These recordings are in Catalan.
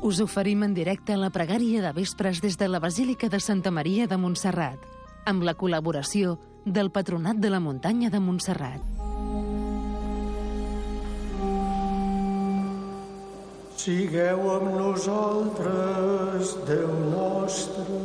Us oferim en directe la pregària de vespres des de la Basílica de Santa Maria de Montserrat, amb la col·laboració del Patronat de la Muntanya de Montserrat. Sigueu amb nosaltres, Déu nostre.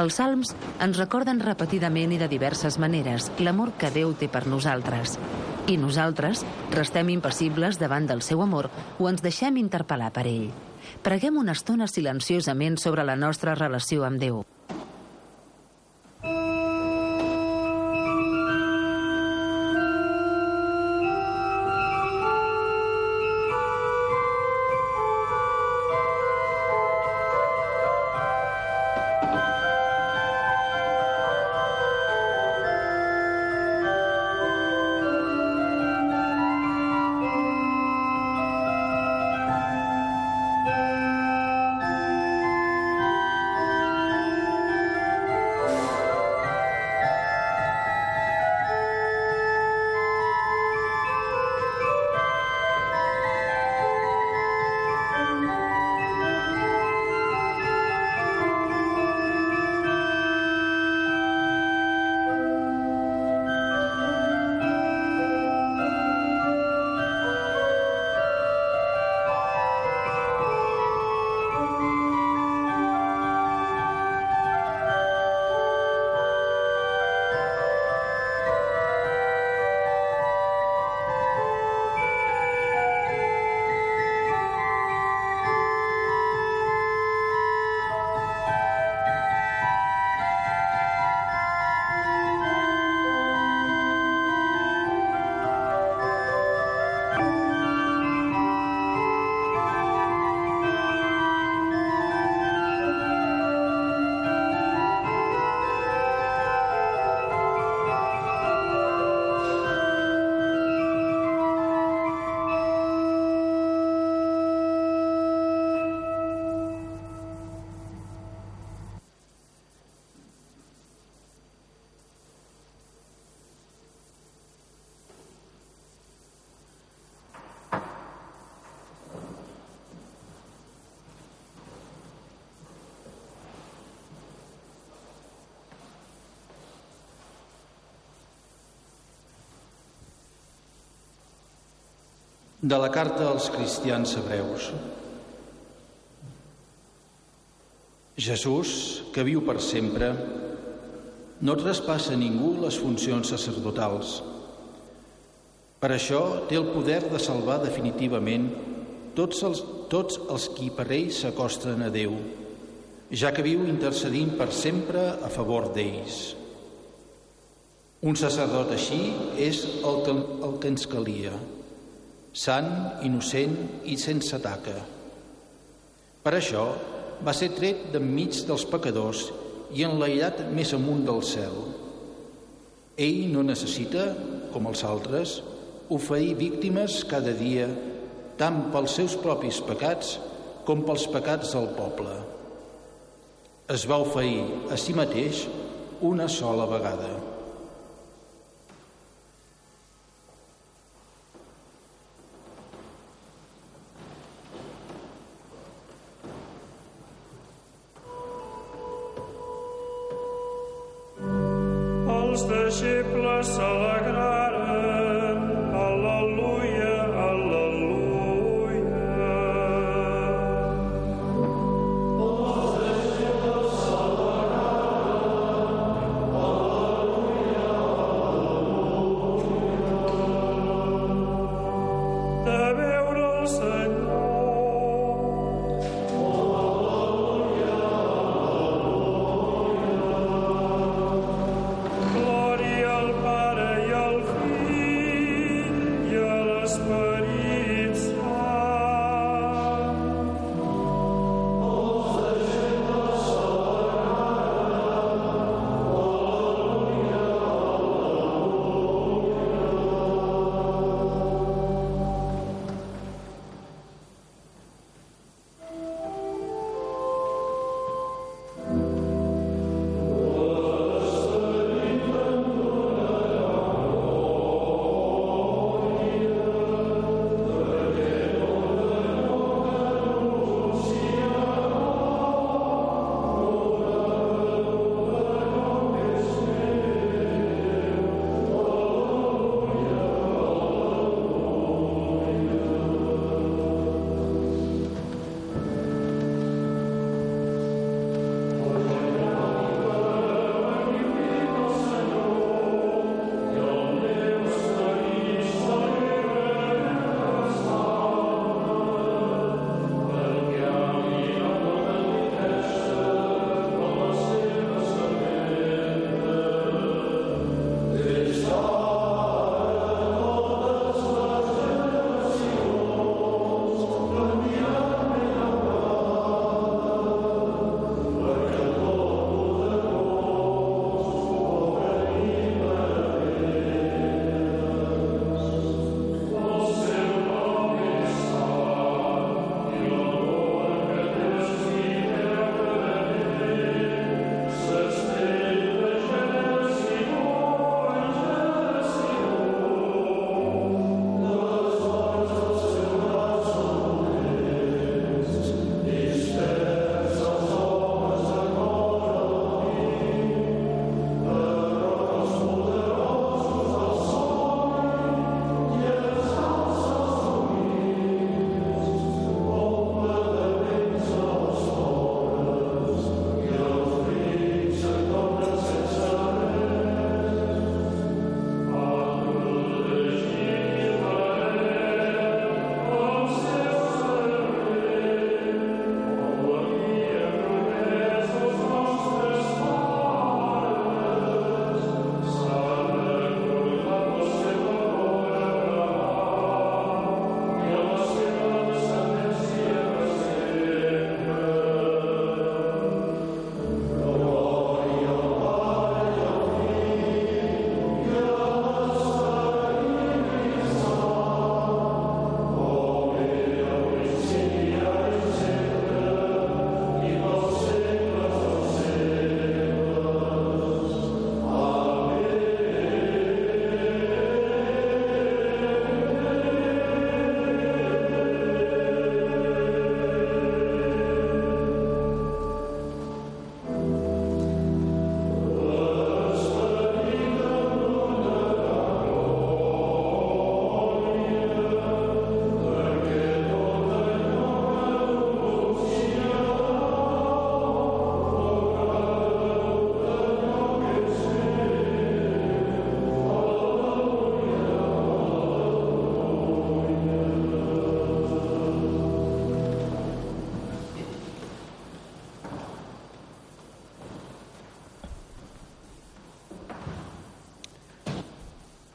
Els salms ens recorden repetidament i de diverses maneres l'amor que Déu té per nosaltres. I nosaltres restem impassibles davant del seu amor o ens deixem interpel·lar per ell. Preguem una estona silenciosament sobre la nostra relació amb Déu. De la carta als cristians hebreus. Jesús, que viu per sempre, no traspassa a ningú les funcions sacerdotals. Per això té el poder de salvar definitivament tots els qui per ell s'acosten a Déu, ja que viu intercedint per sempre a favor d'ells. Un sacerdot així és el que ens calia, sant, innocent i sense taca. Per això va ser tret d'enmig dels pecadors i enlairat més amunt del cel. Ell no necessita, com els altres, oferir víctimes cada dia, tant pels seus propis pecats com pels pecats del poble. Es va oferir a si mateix una sola vegada. Els deixebles s'alegraren, al·leluia, al·leluia. Els deixebles s'alegraren, al·leluia, al·leluia. De veure el Senyor.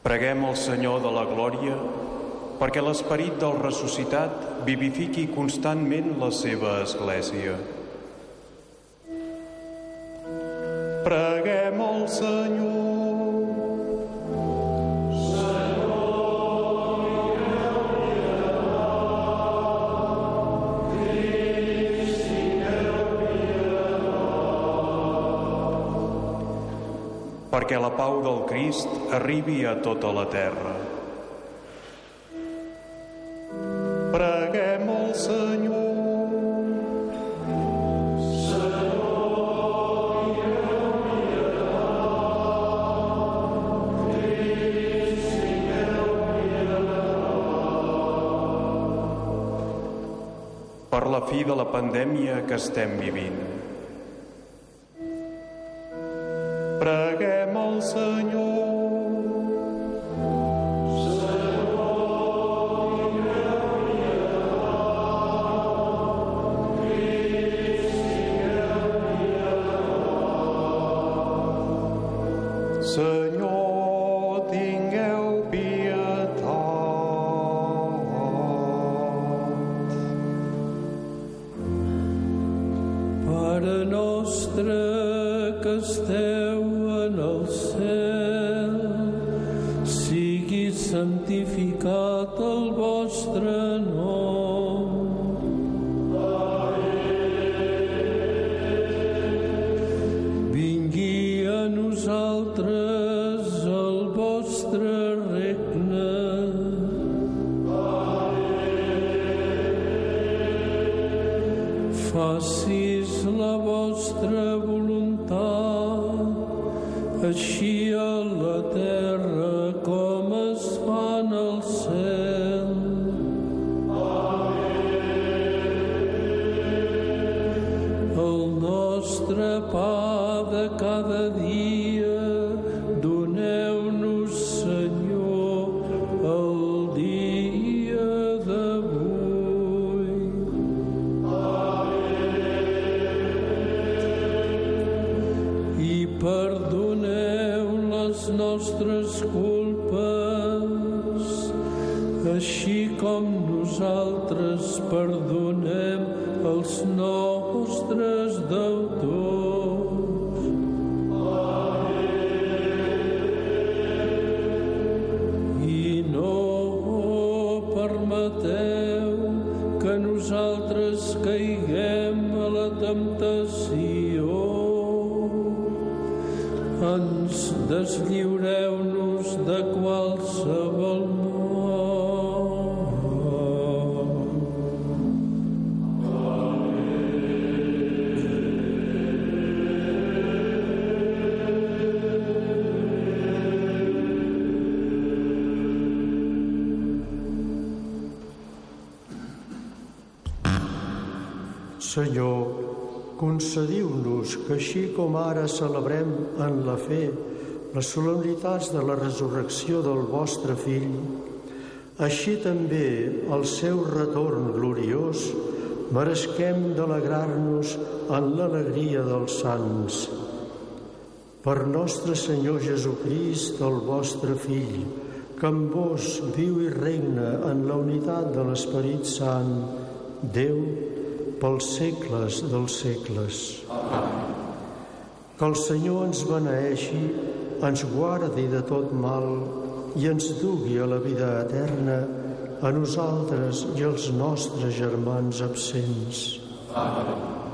Preguem al Senyor de la Glòria perquè l'esperit del ressuscitat vivifiqui constantment la seva Església. Preguem al Senyor. Perquè la pau del Crist arribi a tota la terra. Preguem al Senyor. Per la fi de la pandèmia que estem vivint. Preguem al Senyor. Senyor, tingueu pietat. Pare nostre que esteu en el cel, sigui santificat el vostre nom. Vingui a nosaltres el vostre regne. Facis la vostra voluntat, així a la terra com es fa en el cel. El nostre pa de cada dia doneu-nos, Senyor, el dia d'avui. I perdoneu les nostres culpes, així com nosaltres perdonem els nostres deutors. I no permeteu que nosaltres caiguem a la temptació. Ens deslliureu-nos de qualsevol mal. Senyor, concediu-nos que així com ara celebrem en la fe les solemnitats de la resurrecció del vostre Fill, així també al seu retorn gloriós meresquem d'alegrar-nos en l'alegria dels sants. Per nostre Senyor Jesucrist, el vostre Fill, que amb vos viu i regna en la unitat de l'Esperit Sant, Déu, pels segles dels segles. Que el Senyor ens beneeixi, ens guardi de tot mal i ens dugui a la vida eterna, a nosaltres i als nostres germans absents. Amén.